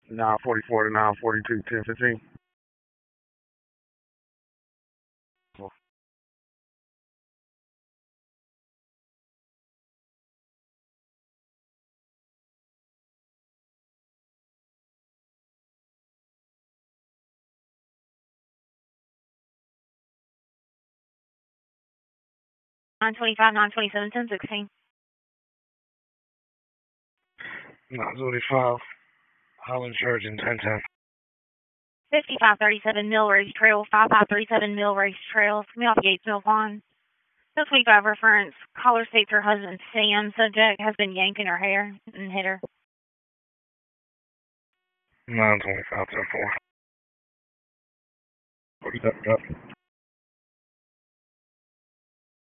944 to 942, 1015. 925, 927, 1016. 925, Highland Church in 1010. 5537 Mill Race Trail, 5537 Mill Race Trail, Mill Gates, Mill Pond. This week I have reference. Caller states her husband Sam. Subject has been yanking her hair and hit her. 925, 10 4.